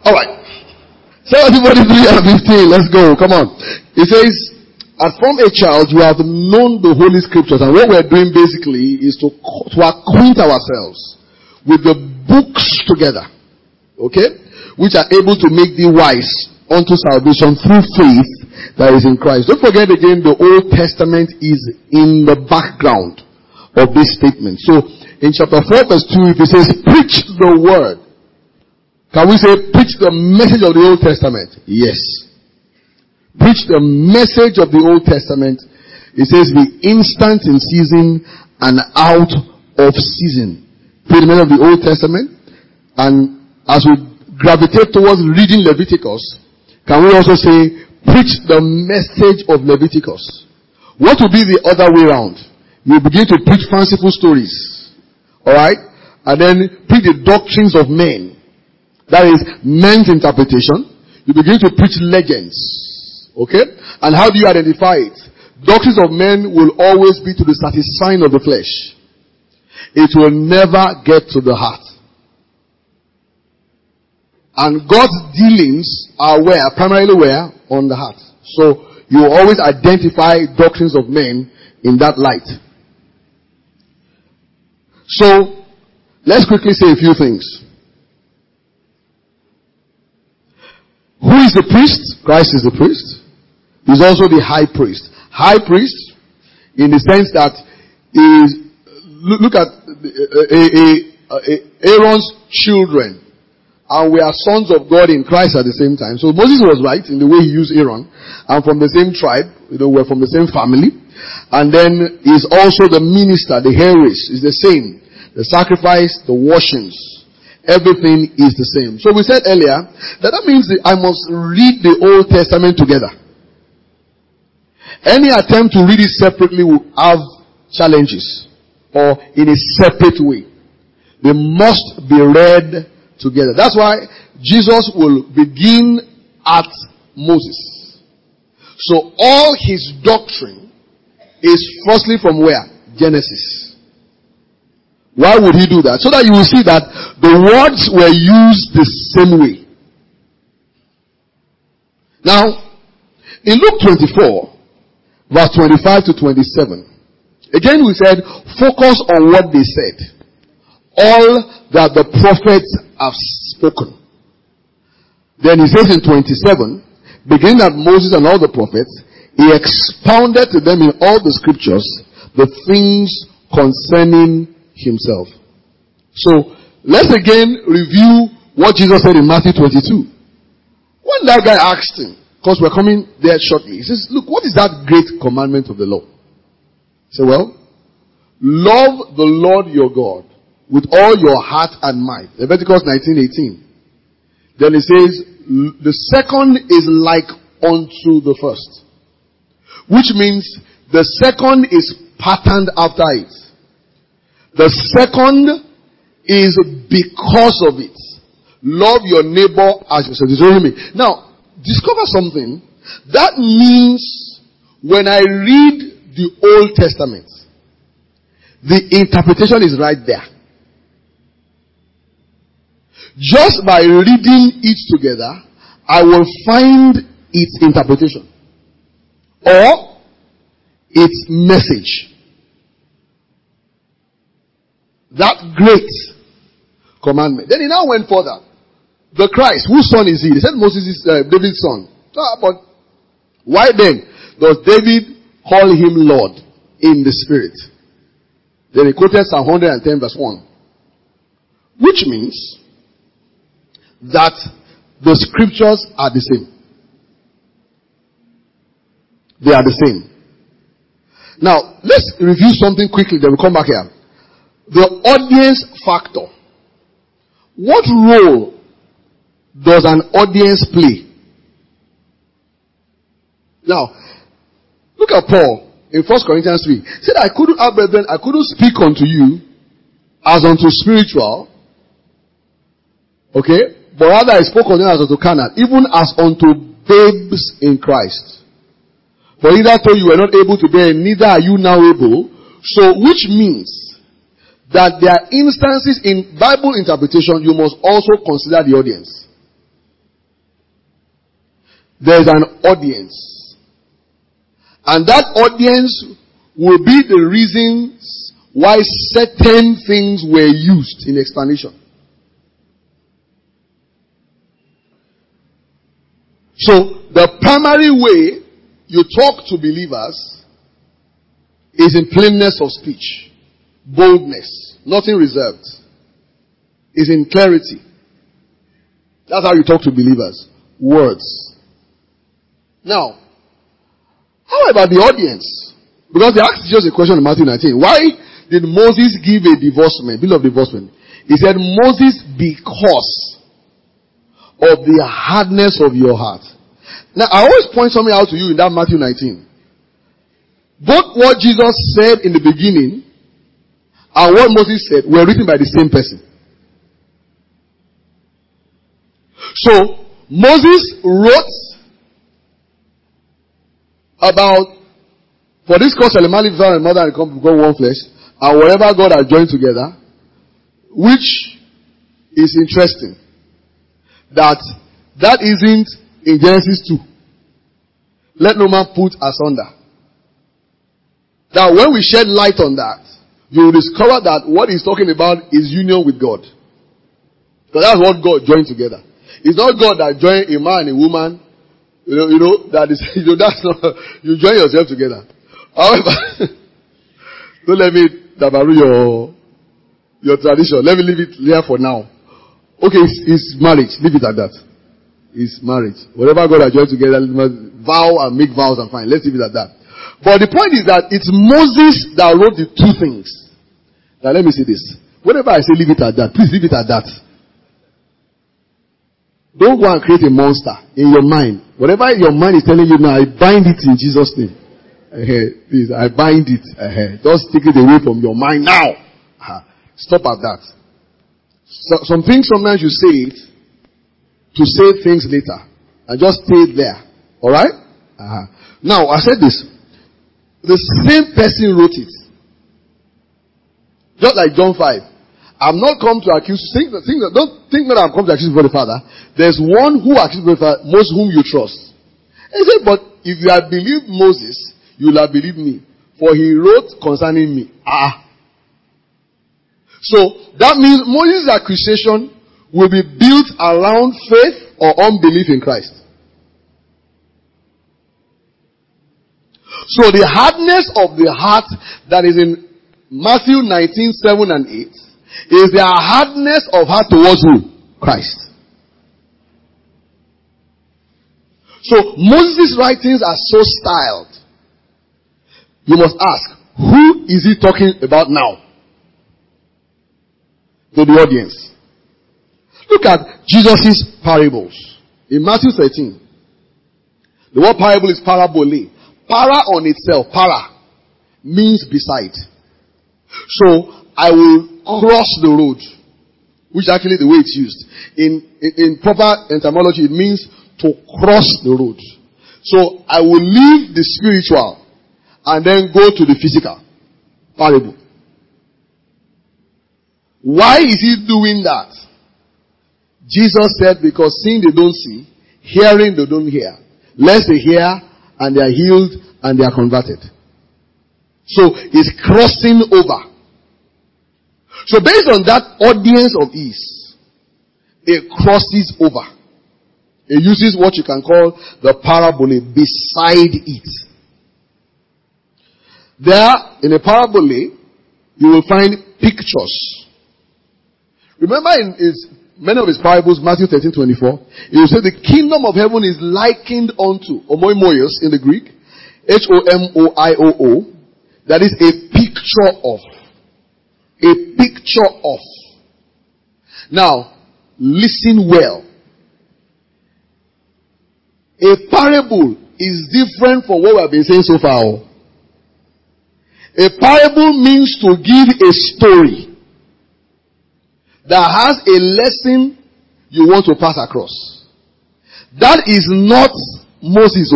Alright. 73 and 15. Let's go. Come on. It says, as from a child you have known the Holy Scriptures. And what we're doing basically is to acquaint ourselves with the books together. Okay? Which are able to make thee wise unto salvation through faith that is in Christ. Don't forget again, the Old Testament is in the background of this statement. So, in chapter 4 verse 2, if it says, preach the word. Can we say, preach the message of the Old Testament? Yes. Preach the message of the Old Testament. It says, be instant in season and out of season. Preach the message of the Old Testament. And as we gravitate towards reading Leviticus, can we also say, preach the message of Leviticus? What will be the other way around? You begin to preach fanciful stories. Alright? And then preach the doctrines of men. That is men's interpretation. You begin to preach legends. Okay? And how do you identify it? Doctrines of men will always be to the satisfying of the flesh. It will never get to the heart. And God's dealings are where? Primarily where? On the heart. So, you will always identify doctrines of men in that light. So, let's quickly say a few things. Who is the priest? Christ is the priest. He's also the high priest. High priest, in the sense that is, look at Aaron's children. And we are sons of God in Christ at the same time. So Moses was right in the way he used Aaron. And from the same tribe, we're from the same family. And then is also the minister, the heritage is the same. The sacrifice, the washings. Everything is the same. So we said earlier that means that I must read the Old Testament together. Any attempt to read it separately will have challenges or in a separate way. They must be read together. That's why Jesus will begin at Moses. So all his doctrine is firstly from where? Genesis. Why would he do that? So that you will see that the words were used the same way. Now, in Luke 24, verse 25 to 27, again we said, focus on what they said. All that the prophets have spoken. Then he says in 27, beginning at Moses and all the prophets, he expounded to them in all the scriptures the things concerning himself. So, let's again review what Jesus said in Matthew 22. When that guy asked him, because we're coming there shortly, he says, look, what is that great commandment of the law? He said, well, love the Lord your God with all your heart and mind. Leviticus 19:18. Then it says, the second is like unto the first. Which means the second is patterned after it. The second is because of it. Love your neighbor as yourself. Now, discover something. That means when I read the Old Testament, the interpretation is right there. Just by reading it together, I will find its interpretation or its message. That great commandment. Then he now went further. The Christ, whose son is he? They said Moses is David's son. But why then does David call him Lord in the Spirit? Then he quoted Psalm 110 verse 1. Which means that the scriptures are the same. They are the same. Now, let's review something quickly, then we'll come back here. The audience factor. What role does an audience play? Now, look at Paul in 1 Corinthians 3. He said, I couldn't speak unto you as unto spiritual. Okay? But rather I spoke unto you as unto carnal, even as unto babes in Christ. For hitherto you were not able to bear, neither are you now able. So, which means that there are instances in Bible interpretation you must also consider the audience. there's an audience. And that audience will be the reasons why certain things were used in explanation. So, the primary way you talk to believers is in plainness of speech, boldness, nothing reserved. Is in clarity. That's how you talk to believers. Words. Now, how about the audience? Because they asked just a question in Matthew 19. Why did Moses give a divorcement, bill of divorcement? He said, Moses, because of the hardness of your heart. Now, I always point something out to you in that Matthew 19. Both what Jesus said in the beginning and what Moses said were written by the same person. So, Moses wrote about, for this cause shall a man leave father and mother and come become one flesh, and whatever God has joined together, which is interesting, that isn't in Genesis 2. Let no man put asunder. Now, when we shed light on that, you will discover that what he's talking about is union with God. Because that's what God joined together. It's not God that joined a man and a woman. That is, that's not, you join yourself together. However, don't let me dabaru your tradition. Let me leave it there for now. Okay, it's marriage. Leave it at that. It's marriage. Whatever God has joined together, vow and make vows and fine. Let's leave it at that. But the point is that it's Moses that wrote the two things. Now let me say this. Whenever I say leave it at that, please leave it at that. Don't go and create a monster in your mind. Whatever your mind is telling you now, I bind it in Jesus' name. Please, I bind it. Just take it away from your mind now. Stop at that. So, some things sometimes you say it to say things later. And just stay there. Alright? Now, I said this. The same person wrote it. Just like John 5. I'm not come to accuse you. Don't think that I'm come to accuse you before the Father. There's one who accuses before the Father, most whom you trust. He said, but if you had believed Moses, you will have believed me. For he wrote concerning me. So, that means Moses' accusation will be built around faith or unbelief in Christ. So, the hardness of the heart that is in Matthew 19, 7 and 8 is their hardness of heart towards who? Christ. So, Moses' writings are so styled. You must ask, who is he talking about now? To the audience. Look at Jesus' parables. In Matthew 13, the word parable is parabole. Para on itself, para, means beside. So, I will cross the road, which is actually the way it's used. In proper etymology, it means to cross the road. So, I will leave the spiritual and then go to the physical. Parable. Why is he doing that? Jesus said, because seeing they don't see, hearing they don't hear. Lest they hear and they are healed and they are converted. So, it's crossing over. So based on that audience of ease, it crosses over. It uses what you can call the parabole beside it. There, in a parabole, you will find pictures. Remember in many of his parables, Matthew 13:24, he will say the kingdom of heaven is likened unto, homoimoios in the Greek, Homoioo, that is a picture of. A picture of. Now, listen well. A parable is different from what we have been saying so far. A parable means to give a story that has a lesson you want to pass across. That is not Moses.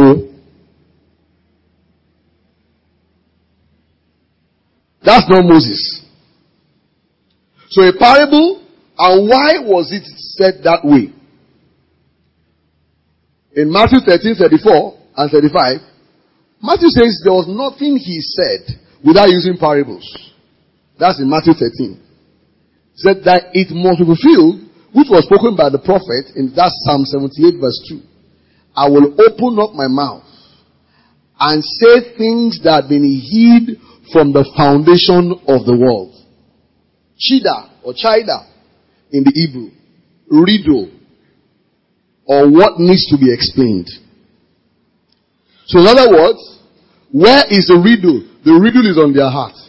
That's not Moses. So a parable, and why was it said that way? In Matthew 13:34 and 35, Matthew says there was nothing he said without using parables. That's in Matthew 13. He said that it must be fulfilled, which was spoken by the prophet in that Psalm 78 verse 2. I will open up my mouth and say things that have been hid from the foundation of the world. Chida or chida in the Hebrew. Riddle. Or what needs to be explained. So in other words, where is the riddle? The riddle is on their heart.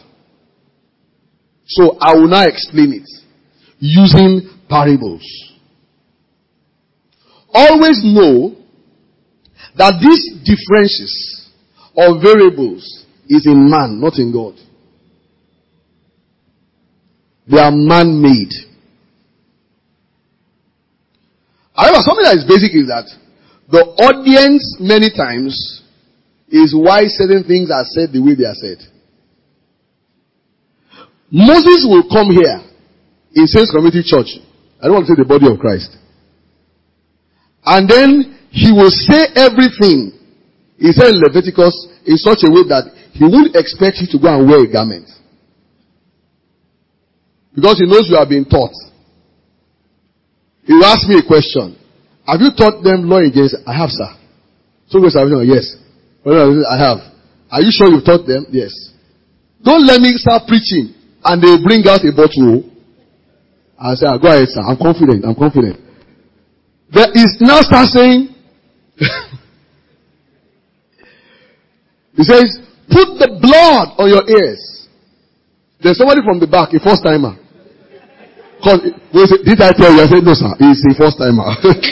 So I will now explain it using parables. Always know that these differences or variables is in man, not in God. They are man-made. However, something that is basic is that the audience many times is why certain things are said the way they are said. Moses will come here in Saints Community Church. I don't want to say the body of Christ. And then he will say everything he said in Leviticus in such a way that he won't expect you to go and wear a garment. Because he knows you are being taught. He will ask me a question. Have you taught them law against? I have, sir. So goes salvation. Yes. I have. Are you sure you've taught them? Yes. Don't let me start preaching and they bring out a bottle. I say, go ahead, sir. I'm confident. There is now start saying, he says, put the blood on your ears. There's somebody from the back, a first timer. Did I tell you? I said, no, sir. He's a first timer.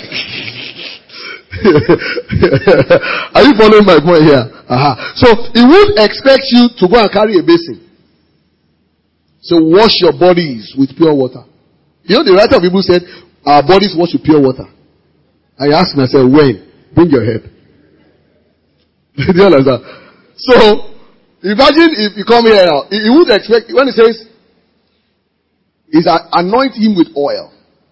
Are you following my point here? So he would expect you to go and carry a basin. So wash your bodies with pure water. You know, the writer of Hebrews said, our bodies wash with pure water. I asked myself, when? Bring your head. Do you understand? So, imagine if you come here now, he would expect, when he says, anoint him with oil.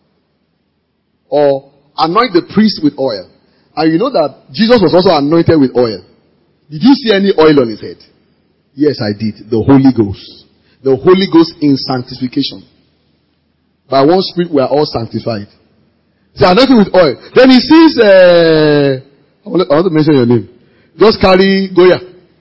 Or anoint the priest with oil. And you know that Jesus was also anointed with oil. Did you see any oil on his head? Yes, I did. The Holy Ghost. The Holy Ghost in sanctification. By one Spirit we are all sanctified. So anointing with oil. Then he sees, I want to mention your name. Just carry Goya.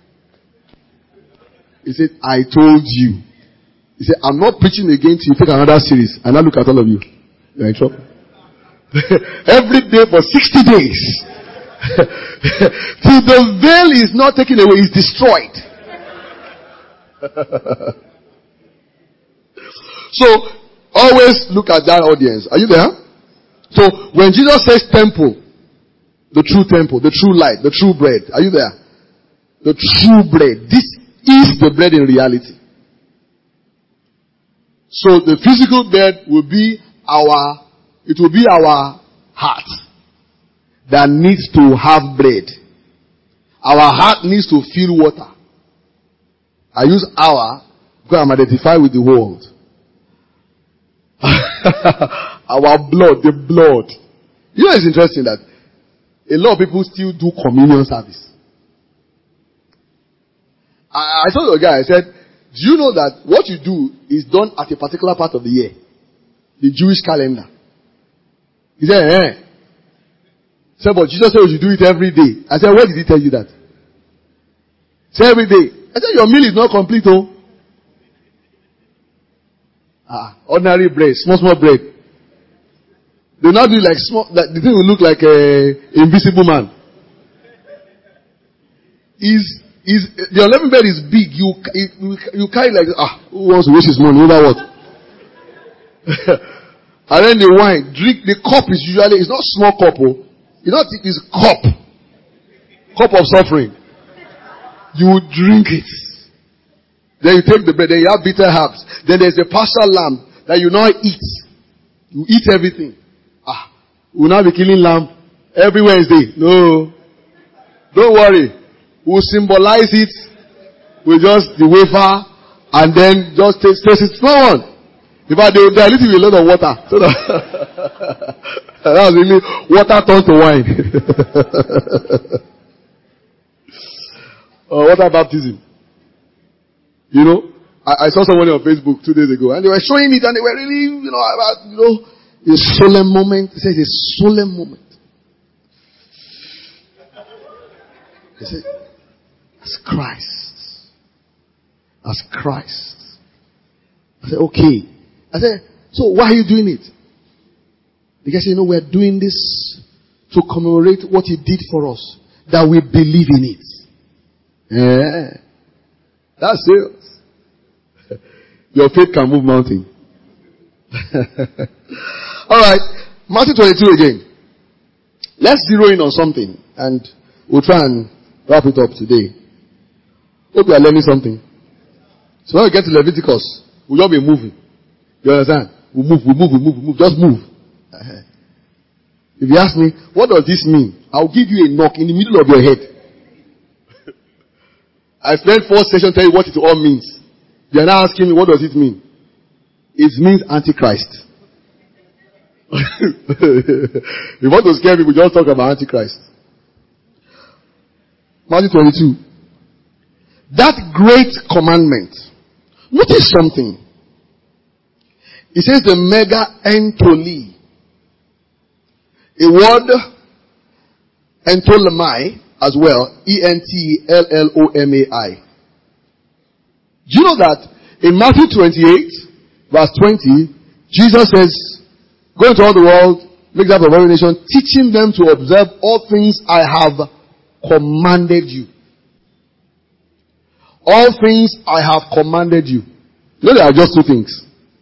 He said, I told you. He said, I'm not preaching again till you take another series. And I look at all of you. You're in trouble. Every day for 60 days. Till the veil is not taken away, it's destroyed. So, always look at that audience. Are you there? So, when Jesus says temple, the true light, the true bread. Are you there? The true bread. This is the bread in reality. So the physical bread will be our heart that needs to have bread. Our heart needs to feel water. I use our because I'm identified with the world. Our blood, the blood. You know, it's interesting that a lot of people still do communion service. I told the guy, I said, do you know that what you do is done at a particular part of the year? The Jewish calendar. He said, He said, but Jesus said you should do it every day. I said, where did he tell you that? He said, every day. I said, your meal is not complete, oh. Ordinary bread, small bread. They now do like small, like the thing will look like a invisible man. The unleavened bread is big. You carry like, who wants to waste his money over what? And then the wine, drink, the cup is usually, it's not small cup, oh. You know what it is? Cup of suffering. You drink it. Then you take the bread, then you have bitter herbs. Then there's the partial lamb that you now eat. You eat everything. We'll now be killing lamb every Wednesday. No. Don't worry. We'll symbolize it with just the wafer and then just taste it. No one. In fact, they will dilute it with a lot of water. So that That was really water turned to wine. Water baptism. You know, I saw someone on Facebook 2 days ago, and they were showing it, and they were really, about, a solemn moment. He says a solemn moment. He said, as Christ. As Christ. I said, okay. I said, so why are you doing it? The guy said, we're doing this to commemorate what he did for us. That we believe in it. Yeah. That's serious. Your faith can move mountain. Alright. Matthew 22 again. Let's zero in on something. And we'll try and wrap it up today. Hope you are learning something. So when we get to Leviticus, we'll all be moving. You understand? We'll move. Just move. If you ask me, what does this mean? I'll give you a knock in the middle of your head. I spent 4 sessions telling you what it all means. You are now asking me, what does it mean? It means Antichrist. If you want to scare people, just talk about Antichrist. Matthew 22. That great commandment. Notice something. It says the mega entoli. A word entolemai as well. E-N-T-L-L-O-M-A-I. Do you know that in Matthew 28 verse 20, Jesus says, go into all the world, make that of every nation, teaching them to observe all things I have commanded you. All things I have commanded you. You know there are just 2 things.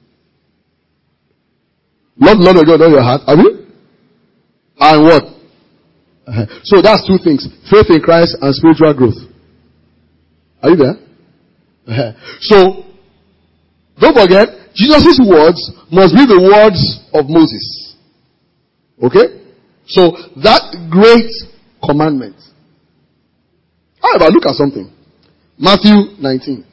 Love the Lord your God with all your heart. Have you? And what? So that's 2 things. Faith in Christ and spiritual growth. Are you there? So, don't forget, Jesus' words must be the words of Moses. Okay? So, that great commandment. However, look at something. Matthew 19.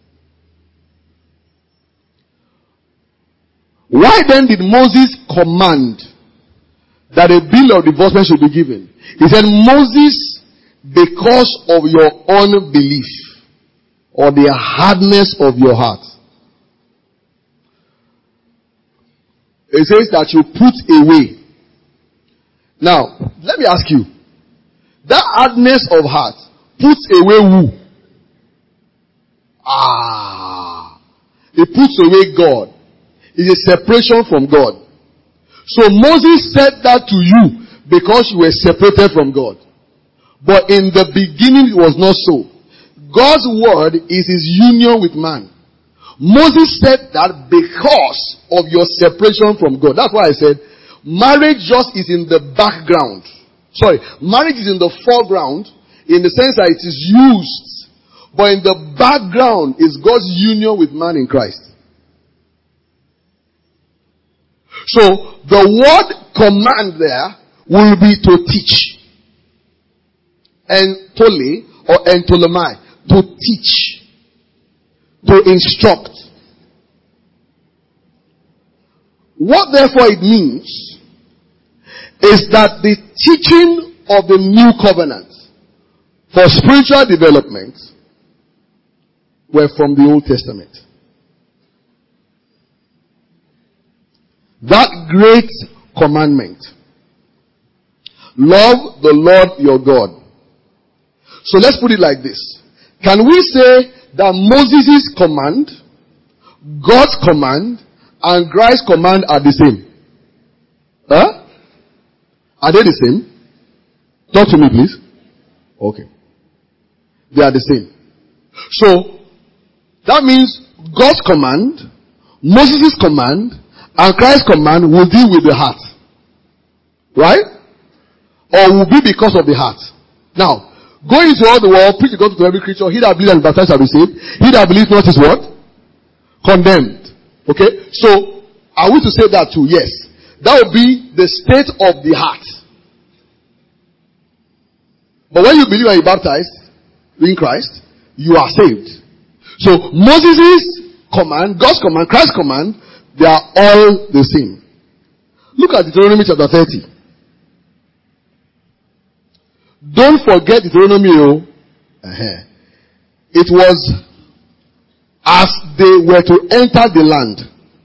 Why then did Moses command that a bill of divorcement should be given? He said, Moses, because of your unbelief or the hardness of your heart. It says that you put away. Now, let me ask you. That hardness of heart puts away who? It puts away God. It's a separation from God. So Moses said that to you because you were separated from God. But in the beginning it was not so. God's word is his union with man. Moses said that because of your separation from God. That's why I said marriage just is in the background. Marriage is in the foreground in the sense that it is used. But in the background is God's union with man in Christ. So, the word command there will be to teach. Entole or entolemai. To teach. To instruct. What therefore it means is that the teaching of the new covenant for spiritual development were from the Old Testament. That great commandment. Love the Lord your God. So let's put it like this. Can we say that Moses' command, God's command, and Christ's command are the same? Huh? Are they the same? Talk to me please. Okay. They are the same. So, that means God's command, Moses' command, and Christ's command will deal with the heart. Right? Or will be because of the heart. Now, go into all the world, preach the gospel to every creature. He that believes and is baptized shall be saved. He that believes not is what? Condemned. Okay? So, are we to say that too? Yes. That will be the state of the heart. But when you believe and you're baptized in Christ, you are saved. So, Moses' command, God's command, Christ's command, they are all the same. Look at Deuteronomy chapter 30. Don't forget Deuteronomy. It was as they were to enter the land.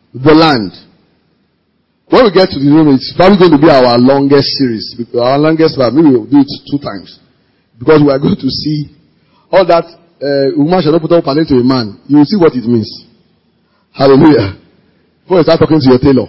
When we get to Deuteronomy, it's probably going to be our longest series. Our longest part. Maybe we'll do it 2 times. Because we are going to see all that woman shall not put up talent to a man. You will see what it means. Hallelujah. Before you start talking to your tailor.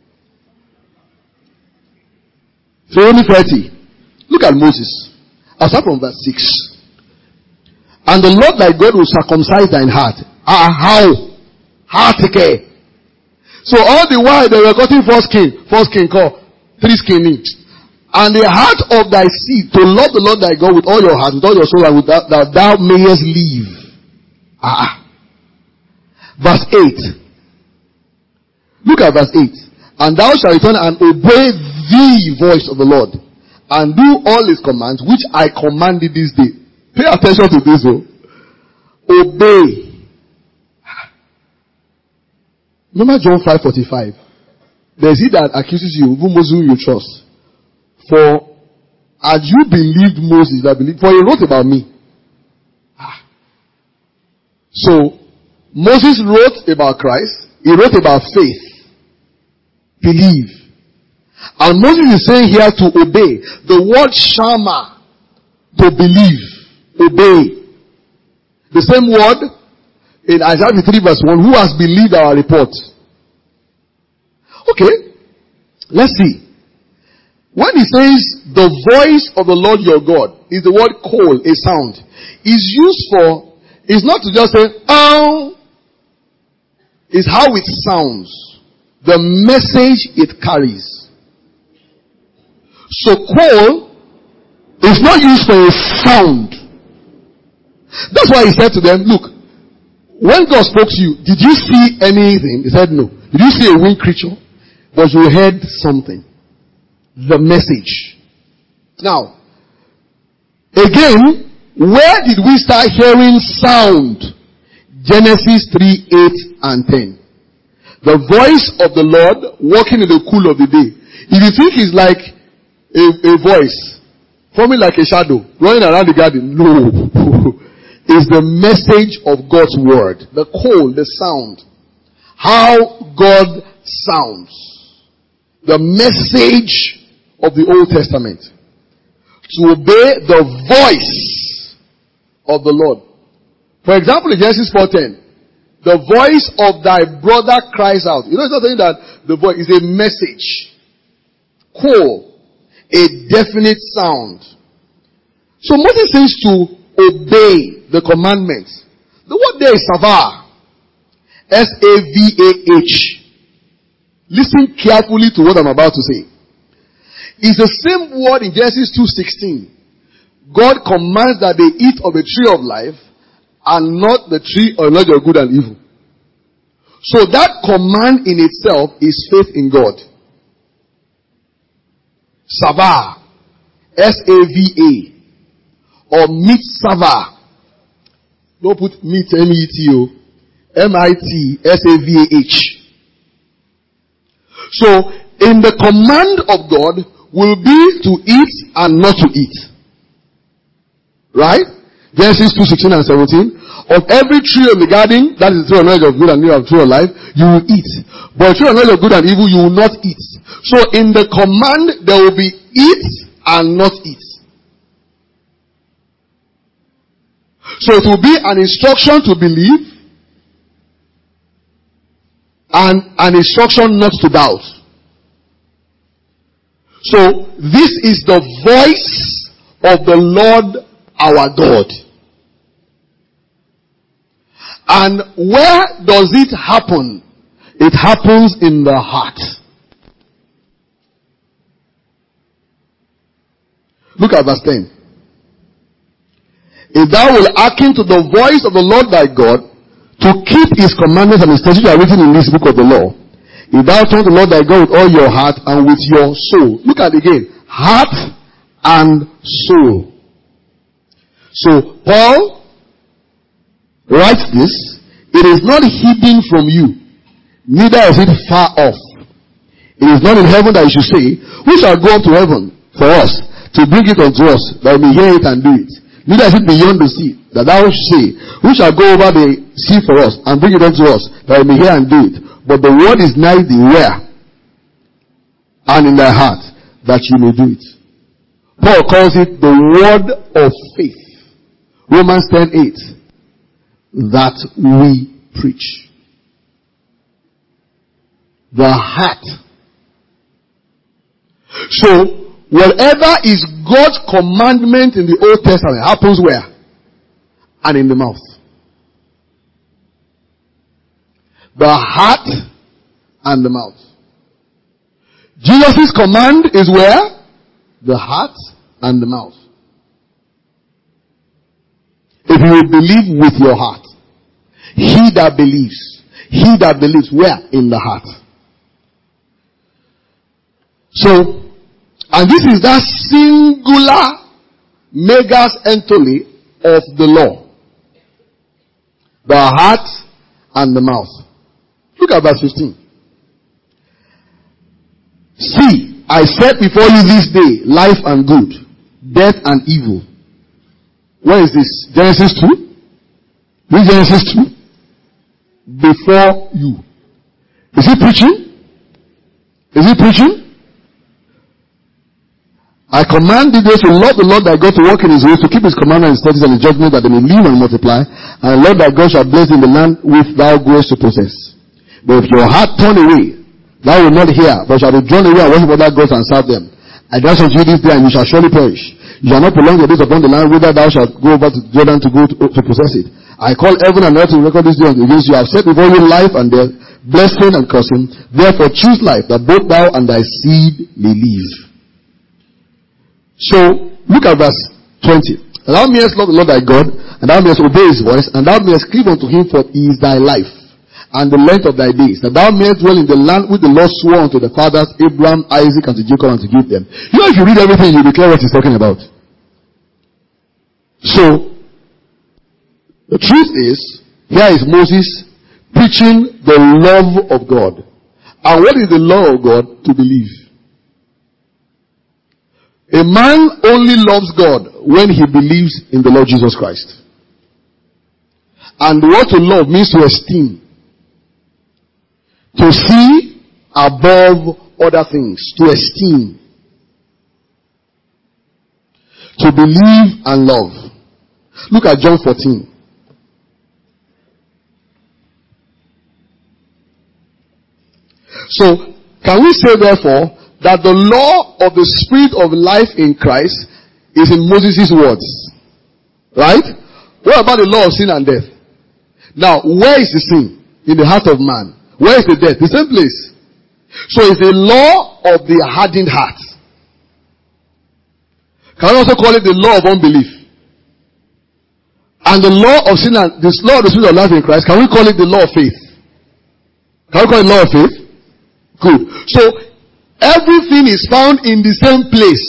Deuteronomy 30. Look at Moses. I'll start from verse 6. And the Lord thy God will circumcise thine heart. How? Heart care. So all the while they were cutting first king call, 3 skin each. And the heart of thy seed to love the Lord thy God with all your heart, with all your soul, and with that thou mayest live. Verse 8. Look at verse 8. And thou shalt return and obey the voice of the Lord, and do all his commands, which I command thee this day. Pay attention to this, though. Obey. Remember John 5:45. There's he that accuses you, whom you trust. For as you believed Moses, that believed, for he wrote about me. So Moses wrote about Christ. He wrote about faith. Believe. And Moses is saying here to obey. The word shama, to believe. Obey. The same word in Isaiah 53 verse 1, who has believed our report? Okay. Let's see. When he says the voice of the Lord your God, is the word call, a sound, is used for, is not to just say, oh, is how it sounds. The message it carries. So call is not used for a sound. That's why he said to them, look, when God spoke to you, did you see anything? He said no. Did you see a winged creature? But you heard something. The message. Now, again, where did we start hearing sound? Genesis 3, 8 and 10. The voice of the Lord walking in the cool of the day. If you think it's like a voice, forming like a shadow, running around the garden, no. Is the message of God's word. The call, the sound. How God sounds. The message of the Old Testament. To obey the voice of the Lord. For example, in Genesis 4:10, the voice of thy brother cries out. You know, it's not saying that the voice is a message. Call. A definite sound. So Moses says to obey the commandments. The word there is savah. S-A-V-A-H. Listen carefully to what I'm about to say. It's the same word in Genesis 2:16. God commands that they eat of the tree of life and not the tree of knowledge of good and evil. So that command in itself is faith in God. Savah. S-A-V-A. Or mitzvah. Don't put meat, M-E-T-O. M-I-T-S-A-V-A-H. So, in the command of God will be to eat and not to eat. Right? Genesis 2:16 and 17. Of every tree of the garden, that is the tree of knowledge of good and evil, of tree of life, you will eat. But the tree of knowledge of good and evil, you will not eat. So, in the command, there will be eat and not eat. So it will be an instruction to believe and an instruction not to doubt. So this is the voice of the Lord our God. And where does it happen? It happens in the heart. Look at verse 10. If thou wilt hearken to the voice of the Lord thy God, to keep his commandments and his statutes which are written in this book of the law, if thou turn to the Lord thy God with all your heart and with your soul. Look at it again. Heart and soul. So, Paul writes this. It is not hidden from you, neither is it far off. It is not in heaven that you should say, who shall go up to heaven for us, to bring it unto us, that we may hear it and do it? Neither is it beyond the sea, that thou should say, who shall go over the sea for us, and bring it unto us, that we may hear and do it? But the word is nigh thee, where? And in thy heart, that you may do it. Paul calls it the word of faith. Romans 10:8. That we preach. The heart. So, whatever is God's commandment in the Old Testament happens where? And in the mouth. The heart and the mouth. Jesus' command is where? The heart and the mouth. If you will believe with your heart, he that believes where? In the heart. So, and this is that singular megas entole of the law. The heart and the mouth. Look at verse 15. See, I set before you this day life and good, death and evil. Where is this? Genesis 2? This Genesis 2? Before you. Is he preaching? Is he preaching? I command thee to love the Lord thy God, to walk in his ways, to keep his commandments, his statutes, and his judgments, that they may live and multiply. And the Lord thy God shall bless in the land which thou goest to possess. But if your heart turn away, thou wilt not hear, but shall be drawn away and worship other gods and serve them. I dash unto you this day, and you shall surely perish. You shall not prolong your days upon the land whither thou shalt go over to Jordan to go to possess it. I call heaven and earth to record this day against you. I have set before you life and death, blessing and cursing. Therefore choose life, that both thou and thy seed may live. So, look at verse 20. And thou mayest love the Lord thy God, and thou mayest obey his voice, and thou mayest cleave unto him, for he is thy life, and the length of thy days, that thou mayest dwell in the land which the Lord swore unto the fathers, Abraham, Isaac, and to Jacob, and to give them. You know, if you read everything, you'll be clear what he's talking about. So, the truth is, here is Moses preaching the love of God. And what is the love of God? To believe. A man only loves God when he believes in the Lord Jesus Christ. And the word to love means to esteem. To see above other things. To esteem. To believe and love. Look at John 14. So, can we say therefore that the law of the Spirit of life in Christ is in Moses' words? Right? What about the law of sin and death? Now, where is the sin? In the heart of man. Where is the death? The same place. So it's the law of the hardened heart. Can we also call it the law of unbelief? And the law of sin and this law of the Spirit of life in Christ, can we call it the law of faith? Can we call it law of faith? Good. So, everything is found in the same place.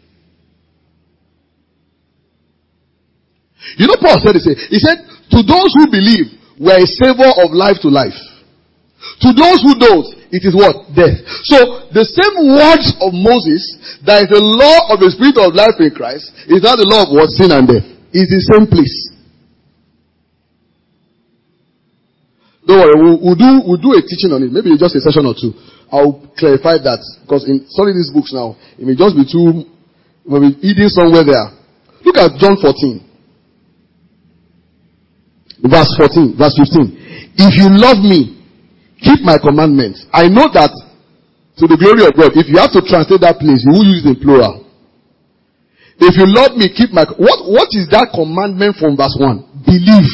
You know, Paul said, he said, to those who believe, we're a savor of life to life. To those who don't, it is what? Death. So, the same words of Moses, that is the law of the Spirit of life in Christ, is not the law of what? Sin and death. It's the same place. Don't worry, we'll do a teaching on it. Maybe just a session or two. I'll clarify that. Because in studying these books now, it may just be too, maybe eating somewhere there. Look at John 14. Verse 14, verse 15. If you love me, keep my commandments. I know that to the glory of God, if you have to translate that place, you will use it in plural. If you love me, keep my, what is that commandment from verse 1? Believe.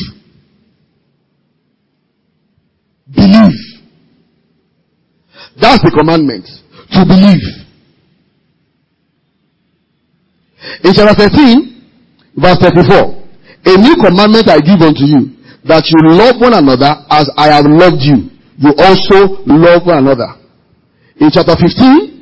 Believe. That's the commandment. To believe. In chapter 13, verse 34. A new commandment I give unto you, that you love one another as I have loved you. You also love one another. In chapter 15,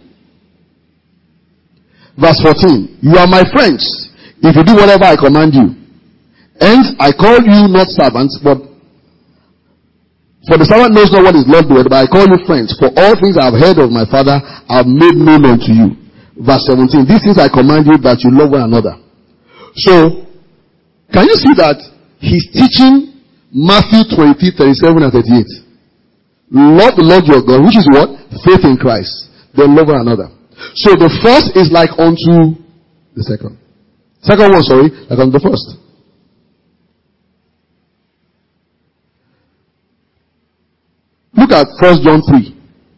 verse 14. You are my friends if you do whatever I command you. Hence, I call you not servants, but For the servant knows not what his Lord doeth, but I call you friends. For all things I have heard of my Father, I have made known unto you. Verse 17. These things I command you, that you love one another. So, can you see that he's teaching Matthew 20, 37 and 38? Love the Lord your God, which is what? Faith in Christ. Then love one another. So the first is like unto the second. Second one, sorry, like unto the first. Look at 1 John 3.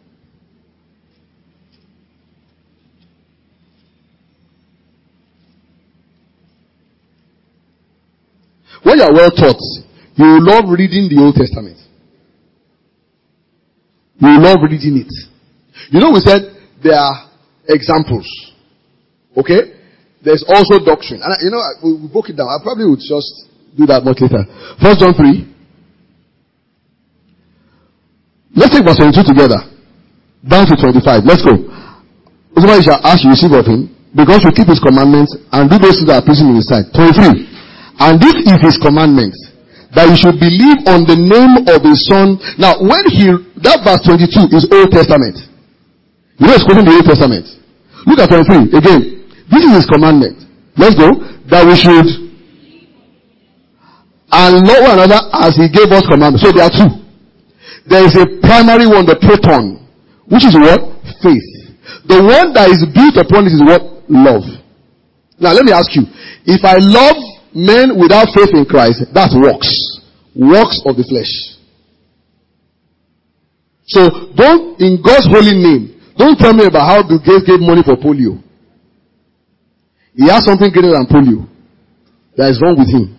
When you are well taught, you will love reading the Old Testament. You will love reading it. You know, we said there are examples. Okay? There's also doctrine. And you know, we broke it down. I probably would just do that much later. 1 John 3. Let's take verse 22 together. Down to 25. Let's go. Whosoever shall ask, you receive of him, because you keep his commandments and do those things that are pleasing in his sight. 23. And this is his commandment, that you should believe on the name of his Son. Now, that verse 22 is Old Testament. You know it's quoting the Old Testament. Look at 23. Again, this is his commandment. Let's go. That we should and love one another as he gave us commandments. So there are two. There is a primary one, the proton, which is what? Faith. The one that is built upon this is what? Love. Now let me ask you, if I love men without faith in Christ, that's works. Works of the flesh. So don't, in God's holy name, don't tell me about how Bill Gates gave money for polio. He has something greater than polio that is wrong with him.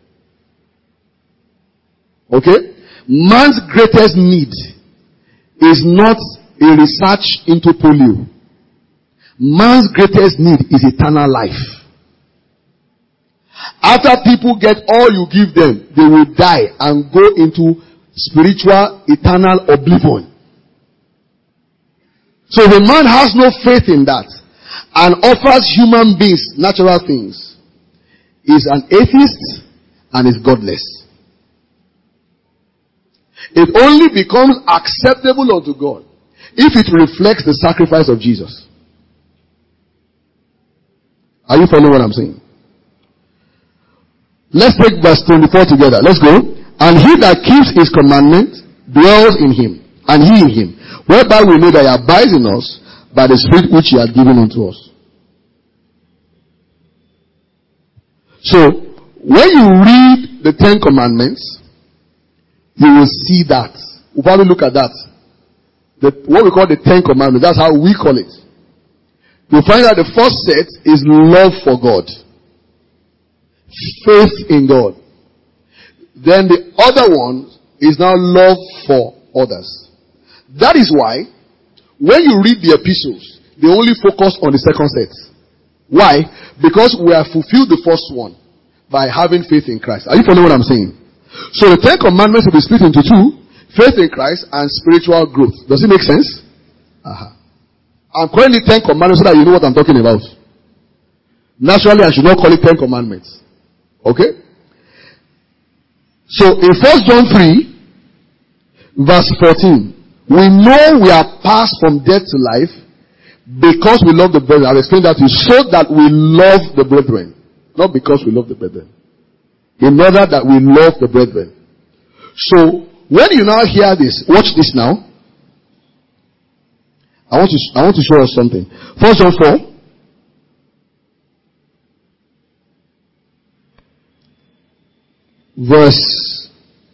Okay? Man's greatest need is not a research into polio. Man's greatest need is eternal life. After people get all you give them, they will die and go into spiritual eternal oblivion. So if a man has no faith in that and offers human beings natural things, is an atheist and is godless. It only becomes acceptable unto God if it reflects the sacrifice of Jesus. Are you following what I'm saying? Let's take verse 24 together. Let's go. And he that keeps his commandment dwells in him, and he in him, whereby we know that he abides in us by the Spirit which he hath given unto us. So, when you read the 10 Commandments, you will see that. We'll probably look at that. What we call the 10 Commandments. That's how we call it. You'll find that the first set is love for God. Faith in God. Then the other one is now love for others. That is why, when you read the epistles, they only focus on the second set. Why? Because we have fulfilled the first one by having faith in Christ. Are you following what I'm saying? So the 10 Commandments will be split into two: faith in Christ and spiritual growth. Does it make sense? I'm calling it 10 Commandments so that you know what I'm talking about. Naturally, I should not call it 10 Commandments. Okay? So in 1 John 3, verse 14, we know we are passed from death to life because we love the brethren. I'll explain that to you. So that we love the brethren. Not because we love the brethren. In order that we love the brethren. So, when you now hear this, watch this now. I want to show us something. 1 John 4. Verse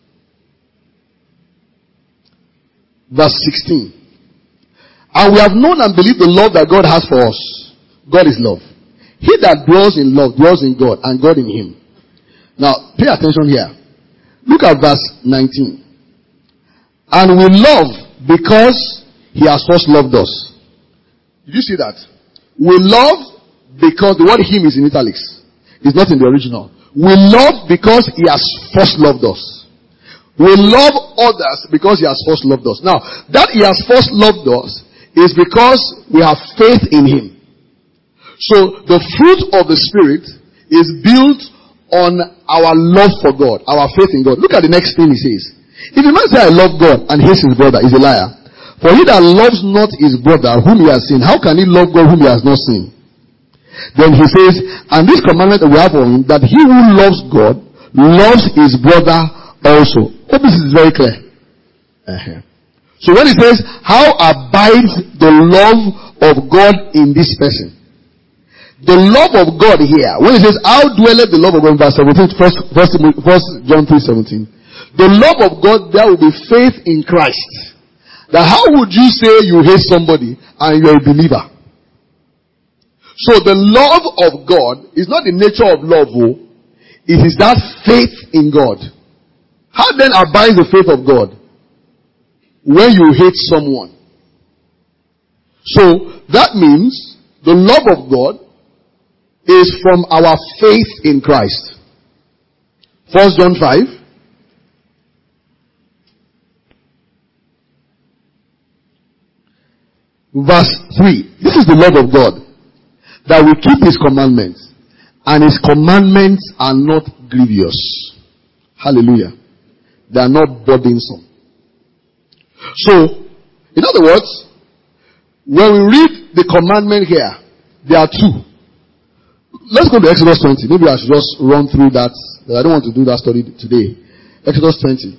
16. And we have known and believed the love that God has for us. God is love. He that dwells in love dwells in God, and God in him. Now, pay attention here. Look at verse 19. And we love because he has first loved us. Did you see that? We love because the word him is in italics. It's not in the original. We love because he has first loved us. We love others because he has first loved us. Now, that he has first loved us is because we have faith in him. So, the fruit of the Spirit is built on our love for God, our faith in God. Look at the next thing he says. If a man say, I love God, and hates his brother, is a liar. For he that loves not his brother whom he has seen, how can he love God whom he has not seen? Then he says, and this commandment we have on him, that he who loves God loves his brother also. Hope this is very clear. So when he says, how abides the love of God in this person? The love of God here, when he says, how dwelleth the love of God in verse 17, first John 3:17. The love of God, there will be faith in Christ. That how would you say you hate somebody and you're a believer? So the love of God is not the nature of love, it is that faith in God. How then abides the faith of God? When you hate someone. So that means the love of God is from our faith in Christ. 1 John 5. Verse 3. This is the love of God, that we keep his commandments, and his commandments are not grievous. Hallelujah. They are not burdensome. So, in other words, when we read the commandment here, there are two. Let's go to Exodus 20. Maybe I should just run through that. I don't want to do that study today. Exodus 20.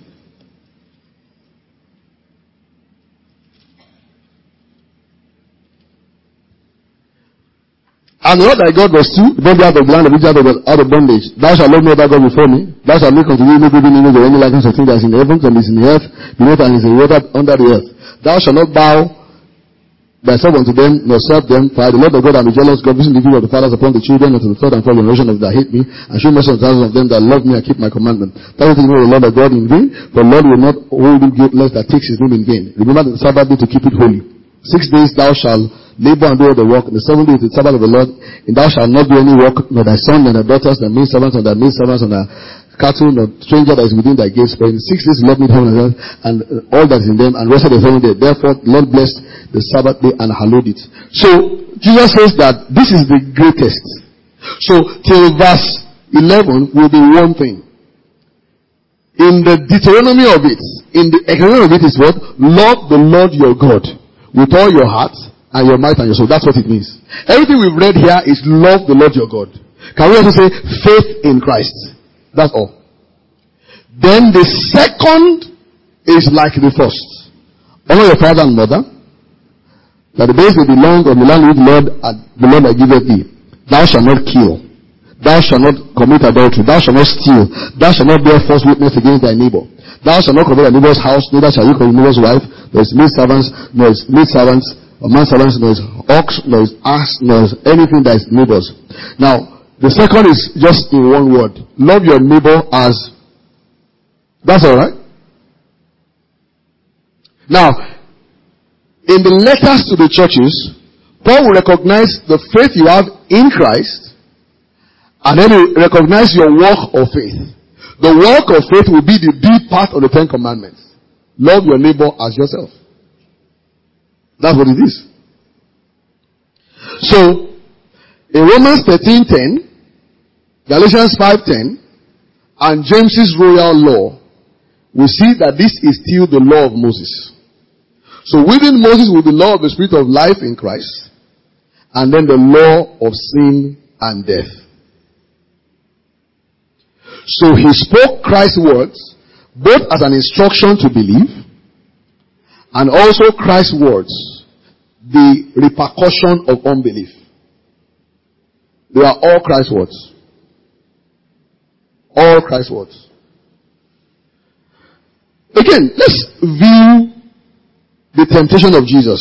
And the Lord thy God was to bring thee out of the land of Egypt out of bondage. Thou shalt love no other God before me. Thou shalt make unto thee no graven image or any likeness of thing that is in the heavens and is in the earth, beneath and is in the water under the earth. Thou shalt not bow thyself unto them, nor serve them, for I, the Lord of God, am a jealous God, visiting the evil of the fathers upon the children, and to the third and fourth generation of that hate me, and show mercy unto thousands of them that love me and keep my commandment. Thou wilt know the Lord of God in vain, for the Lord will not hold you guiltless that takes his name in vain. Remember the Sabbath day to keep it holy. 6 days thou shalt labor and do all the work. The 7th day is the Sabbath of the Lord, and thou shalt not do any work, nor thy son, nor thy daughters, nor maid servants, nor thy maid servants, nor thy cattle, nor stranger that is within thy gates. For in 6 days the Lord made heaven and earth, and all that is in them, and rested the 7th day. Therefore the Lord blessed the Sabbath day and hallowed it. So Jesus says that this is the greatest. So till verse 11 will be one thing. In the Deuteronomy of it, in the economy of it is what? Love the Lord your God with all your heart and your might and your soul. That's what it means. Everything we've read here is love the Lord your God. Can we also say faith in Christ? That's all. Then the second is like the first. Honor your father and mother, that the days may be long on the land which the Lord that giveth thee. Thou shalt not kill. Thou shalt not commit adultery. Thou shalt not steal. Thou shalt not bear false witness against thy neighbor. Thou shalt not covet thy neighbor's house, neither shall you covet thy neighbor's wife, nor his maid servants, nor his maid servants, or manservants, nor his ox, nor his ass, nor anything that is neighbor's. Now, the second is just in one word. Love your neighbor as. That's alright? Now, in the letters to the churches, Paul will recognize the faith you have in Christ, and then he will recognize your work of faith. The work of faith will be the deep part of the 10 Commandments. Love your neighbor as yourself. That's what it is. So, in Romans 13:10, Galatians 5:10, and James's royal law, we see that this is still the law of Moses. So within Moses will be the law of the Spirit of life in Christ, and then the law of sin and death. So he spoke Christ's words, both as an instruction to believe, and also Christ's words, the repercussion of unbelief. They are all Christ's words. All Christ's words. Again, let's view the temptation of Jesus.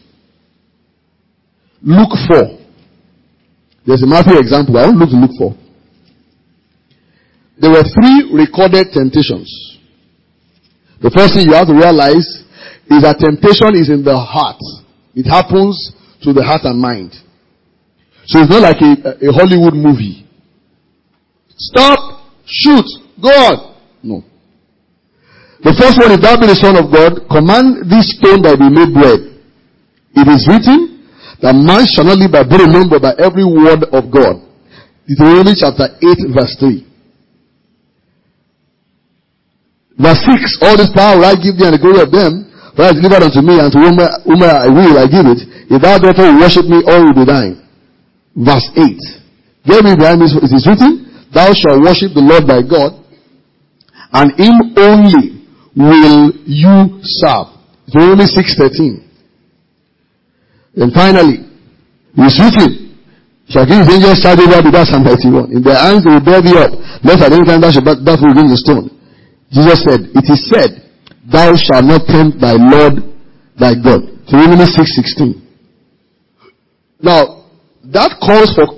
Luke 4. There's a Matthew example. I want to look 4. There were 3 recorded temptations. The first thing you have to realize is that temptation is in the heart. It happens to the heart and mind. So it's not like a Hollywood movie. Stop, shoot, go on. No. The first one is, thou be the Son of God, command this stone that be made bread. It is written that man shall not live by bread alone, but by every word of God. Deuteronomy chapter 8 verse 3. Verse 6, all this power will I give thee and the glory of them, for it is delivered unto me, and to whom I will I give it. If thou therefore will worship me, all will be thine. Verse 8, get me behind this, it is written, thou shalt worship the Lord thy God, and him only will you serve. Deuteronomy 6:13. And finally, it is written, shall give his angels charge over thee, that's Psalm 91. In their hands they will bear thee up, lest at any time thou shalt dash against the stone. Jesus said, it is said, thou shalt not tempt thy Lord thy God. Deuteronomy 6:16. Now, that calls for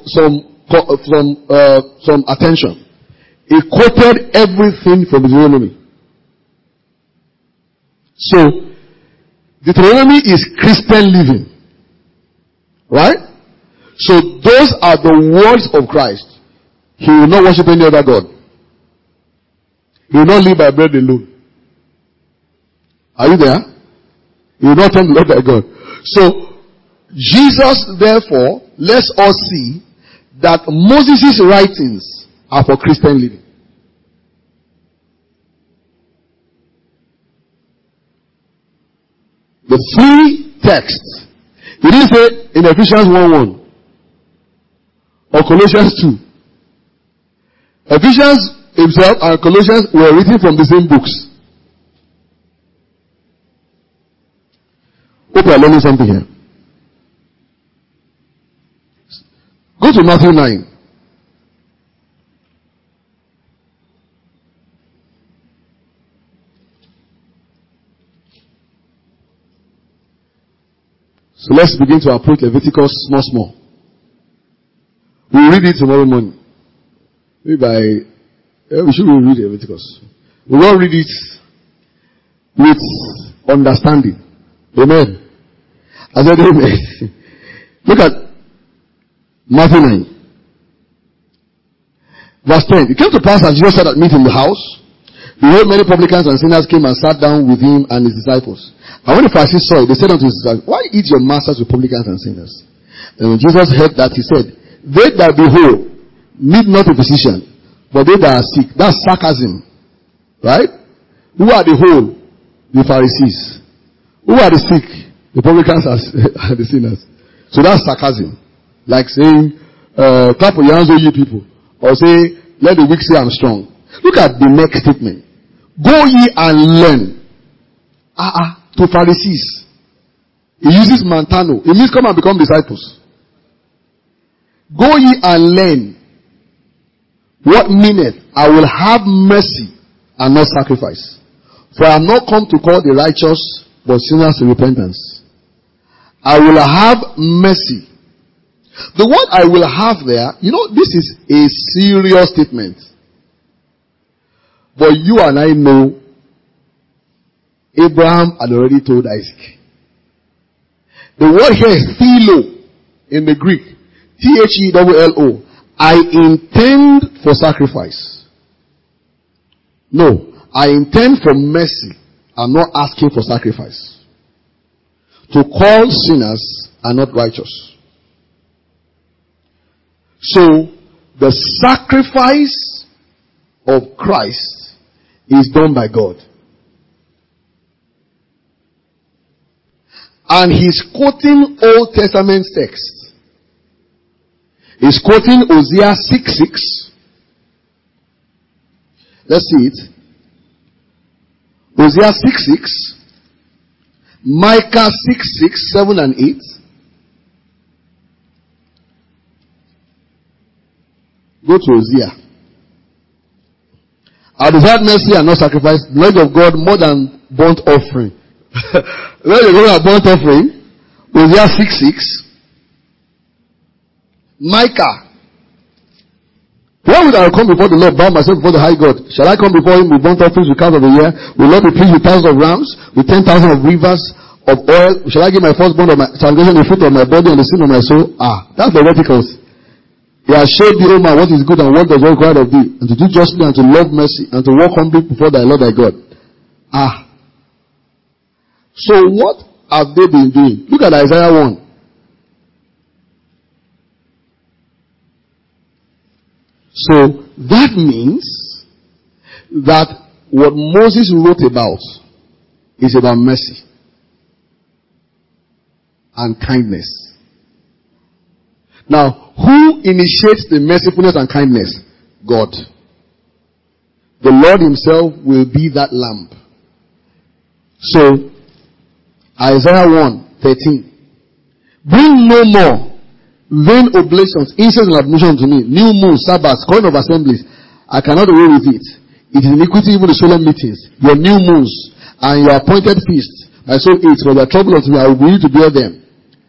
some attention. He quoted everything from Deuteronomy. So, Deuteronomy is Christian living. Right? So, those are the words of Christ. He will not worship any other God. He will not live by bread alone. Are you there? He will not tempt the Lord thy God. So, Jesus, therefore, lets us see that Moses' writings are for Christian living. The three texts. He didn't say in Ephesians 1:1 or Colossians 2. Ephesians himself and Colossians were written from the same books. Hope you are learning something here. Go to Matthew 9. So let's begin to approach Leviticus small. We'll read it tomorrow morning. Maybe we should read Leviticus. We will read it with understanding. Amen. I said amen. Look at Matthew 9. Verse 10. It came to pass as Jesus sat at meat in the house, behold, many publicans and sinners came and sat down with him and his disciples. And when the Pharisees saw it, they said unto his disciples, why eat your masters with publicans and sinners? And when Jesus heard that, he said, they that be whole need not a physician, but they that are sick. That's sarcasm. Right? Who are the whole? The Pharisees. Who are the sick? The publicans and the sinners. So that's sarcasm. Like saying, clap your hands, O ye people. Or say, let the weak say I'm strong. Look at the next statement. Go ye and learn. To Pharisees. He uses mantano. It means come and become disciples. Go ye and learn. What meaneth, I will have mercy and not sacrifice. For I am not come to call the righteous, but sinners to repentance. I will have mercy. The word I will have there, this is a serious statement. But you and I know Abraham had already told Isaac. The word here is philo in the Greek. Thelo. I intend for sacrifice. No, I intend for mercy. I'm not asking for sacrifice. To call sinners are not righteous. So, the sacrifice of Christ is done by God. And he's quoting Old Testament text. He's quoting Hosea 6:6. Let's see it. Hosea 6:6. Micah 6:6, 7 and 8. Go to Hosea. I desire mercy and not sacrifice, the knowledge of God more than burnt offering. When you go to burnt offering, Hosea 6:6. Micah. Why would I come before the Lord, bow myself before the high God? Shall I come before him with burnt offerings, with calves of the year? Will Lord be pleased with thousands of rams, with 10,000 of rivers of oil? Shall I give my firstborn of my transgression, the fruit of my body, and the sin of my soul? That's Leviticus. He has showed thee, O man, what is good and what does not require of thee, and to do justly and to love mercy and to walk humbly before thy Lord thy God. So what have they been doing? Look at Isaiah 1. So that means that what Moses wrote about is about mercy and kindness. Now, who initiates the mercifulness and kindness? God. The Lord himself will be that lamb. So, Isaiah 1:13. Bring no more vain oblations, incense and admission to me, new moons, Sabbaths, calling of assemblies. I cannot away with it. It is iniquity even the solemn meetings, your new moons, and your appointed feasts. My soul eats, for the trouble unto me, I will be to bear them.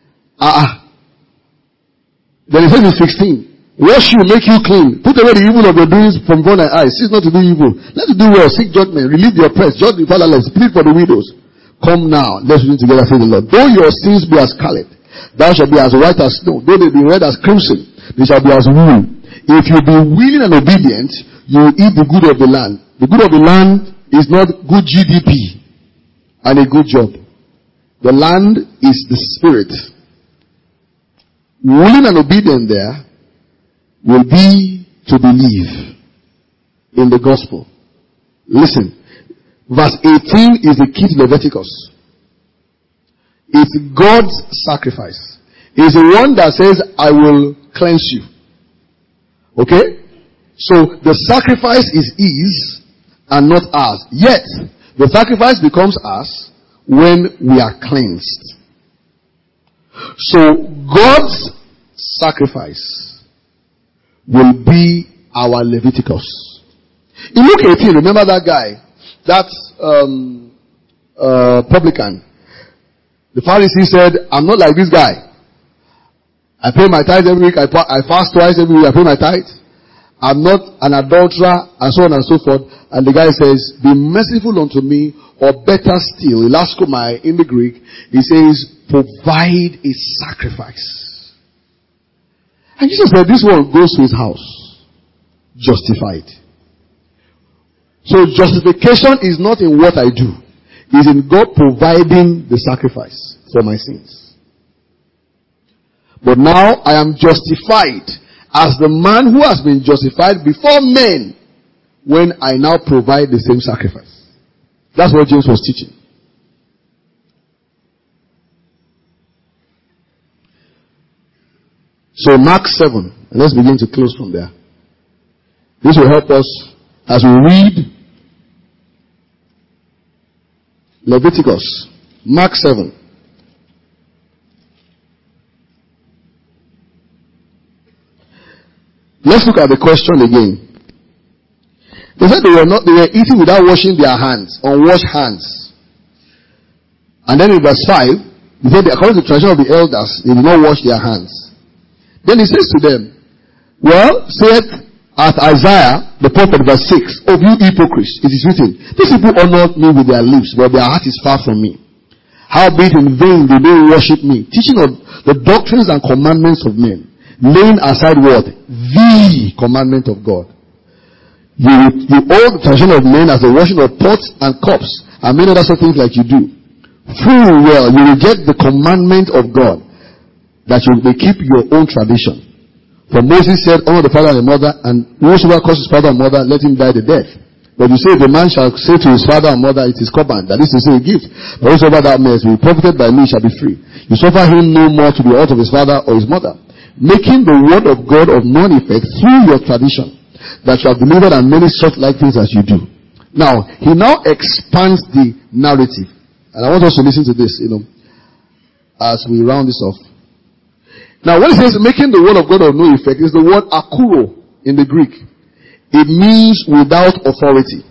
Then he says in 16, wash you, make you clean. Put away the evil of your doings from before thy eyes. Cease not to do evil. Let us do well, seek judgment, relieve the oppressed, judge the fatherless, plead for the widows. Come now, let's read together, say the Lord. Though your sins be as scarlet, thou shalt be as white as snow. Though they be red as crimson, they shall be as wool. If you be willing and obedient, you will eat the good of the land. The good of the land is not good GDP and a good job. The land is the spirit. Willing and obedient there will be to believe in the gospel. Listen, verse 18 is the key to Leviticus. It's God's sacrifice. It's the one that says, I will cleanse you. Okay? So the sacrifice is his and not ours. Yet, the sacrifice becomes ours when we are cleansed. So God's sacrifice will be our Leviticus. In Luke 18, remember that guy, that publican. The Pharisee said, I'm not like this guy. I pay my tithe every week, I fast twice every week, I pay my tithe. I'm not an adulterer, and so on and so forth. And the guy says, be merciful unto me, or better still, elaskomai in the Greek, he says, provide a sacrifice. And Jesus said, this one goes to his house, justified. So justification is not in what I do. It's in God providing the sacrifice for my sins. But now I am justified as the man who has been justified before men when I now provide the same sacrifice. That's what James was teaching. So Mark 7, and let's begin to close from there. This will help us as we read Leviticus. Mark 7. Let's look at the question again. They said they were eating without washing their hands, unwashed hands. And then in verse 5, he said, according to the tradition of the elders, they did not wash their hands. Then he says to them, well, saith as Isaiah, the prophet, verse 6, of you hypocrites, it is written, these people honor me with their lips, but their heart is far from me. Howbeit in vain they don't worship me, teaching of the doctrines and commandments of men, laying aside what? The commandment of God. You owe the tradition of men as the washing of pots and cups, and many other things like you do. Full well, you reject the commandment of God, that you may keep your own tradition. For Moses said, honor the father and the mother, and whosoever curses his father and mother, let him die the death. But you say, the man shall say to his father and mother, it is korban, that is to say, a gift. But whosoever thou mayest be profited by me shall be free. You suffer him no more to be out of his father or his mother, making the word of God of none effect through your tradition, that you have delivered and many such like things as you do. Now, he now expands the narrative. And I want us to listen to this, as we round this off. Now, when it says making the word of God of no effect, is the word akuro in the Greek. It means without authority.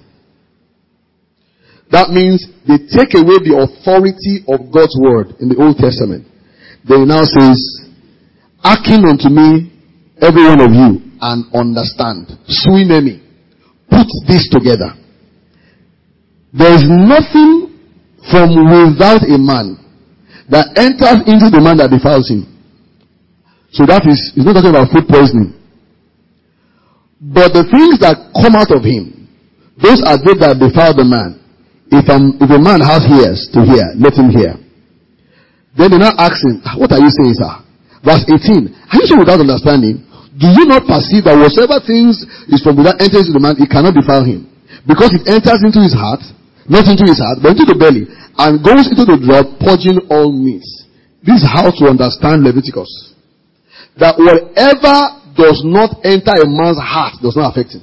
That means they take away the authority of God's word in the Old Testament. Then it now says, hearken unto me, every one of you, and understand. Swinemi. Put this together. There is nothing from without a man that enters into the man that defiles him. So that is, it's not talking about food poisoning. But the things that come out of him, those are they that defile the man. If a man has ears to hear, let him hear. Then they now ask him, what are you saying, sir? Verse 18, are you so without understanding? Do you not perceive that whatever things is from without enters into the man, it cannot defile him? Because it enters into his heart, not into his heart, but into the belly, and goes into the blood, purging all meats. This is how to understand Leviticus. That whatever does not enter a man's heart does not affect him.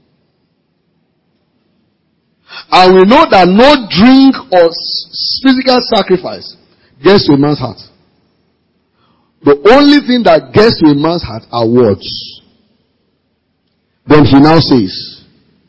And we know that no drink or physical sacrifice gets to a man's heart. The only thing that gets to a man's heart are words. Then he now says,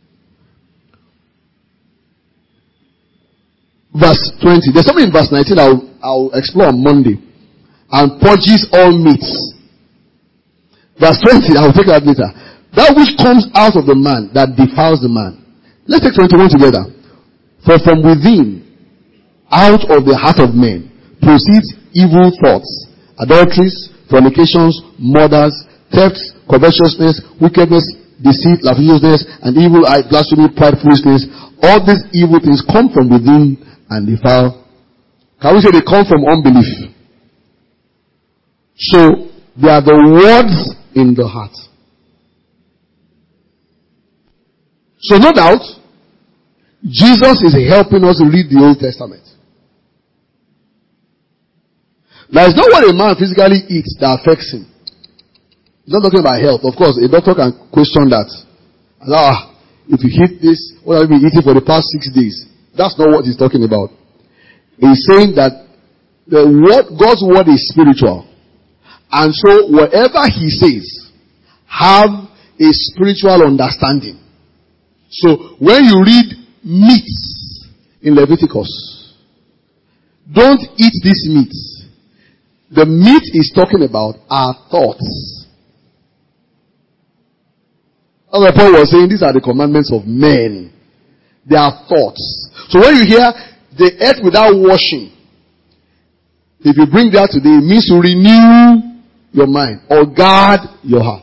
verse 20. There's something in verse 19 I'll explore on Monday. And purges all meats. Verse 20, I'll take that later. That which comes out of the man that defiles the man. Let's take 21 together. For from within, out of the heart of men, proceeds evil thoughts, adulteries, fornications, murders, thefts, covetousness, wickedness, deceit, lasciviousness, and evil eye, blasphemy, pride, foolishness. All these evil things come from within and defile. Can we say they come from unbelief? So, they are the words in the heart. So no doubt, Jesus is helping us read the Old Testament. Now it's not what a man physically eats that affects him. He's not talking about health. Of course, a doctor can question that. If you eat this, what have you been eating for the past 6 days? That's not what he's talking about. He's saying that God's word is spiritual. And so whatever he says, have a spiritual understanding. So when you read meats in Leviticus, don't eat this meat. The meat is talking about our thoughts. As Paul was saying, these are the commandments of men. They are thoughts. So when you hear they ate without washing, if you bring that today, it means to renew your mind or guard your heart.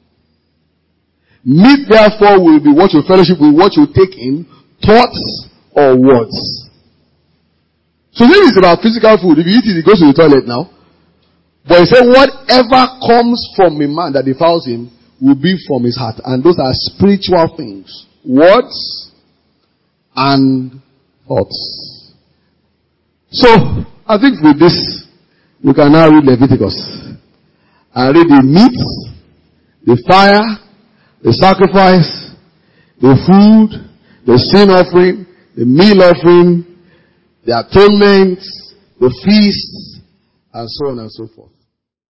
Meat therefore will be what you fellowship with, what you take in, thoughts or words. So this is about physical food. If you eat it, it goes to the toilet now. But he said whatever comes from a man that defiles him will be from his heart. And those are spiritual things. Words and thoughts. So, I think with this, we can now read Leviticus. And read the meat, the fire, the sacrifice, the food, the sin offering, the meal offering, the atonement, the feasts, and so on and so forth.